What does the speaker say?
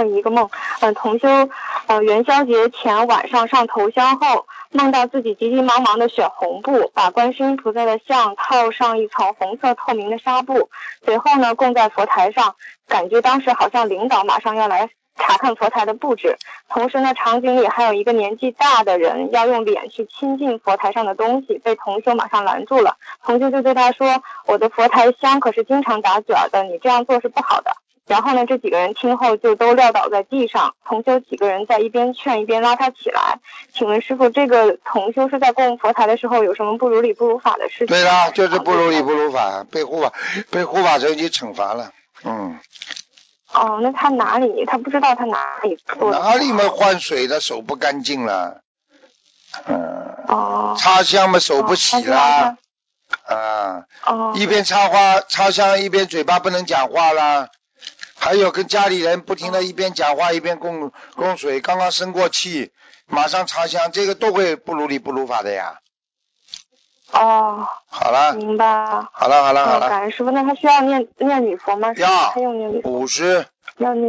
问一个梦。同修元宵节前晚上上头香后，梦到自己急急忙忙的选红布，把观世音菩萨的像套上一层红色透明的纱布，随后呢供在佛台上，感觉当时好像领导马上要来查看佛台的布置，同时呢场景里还有一个年纪大的人要用脸去亲近佛台上的东西，被同修马上拦住了。同修就对他说，我的佛台香可是经常打卷的，你这样做是不好的。然后呢这几个人听后就都撂倒在地上，同修几个人在一边劝一边拉他起来。请问师父，这个同修是在供佛台的时候有什么不如理不如法的事情？ 对啦，就是不如理不如法，被护法神已经惩罚了。 哦，那他哪里？他不知道他哪里做的？ 哪里嘛换水的手不干净了？插香嘛手不洗啦。一边插花插香一边嘴巴不能讲话啦。还有跟家里人不停的一边讲话一边供水，刚刚生过气，马上插香，这个都会不如理不如法的呀。好了， 明白了。 好了。 感恩师父，那他需要念礼佛吗？ 要他用念礼佛 50。 要念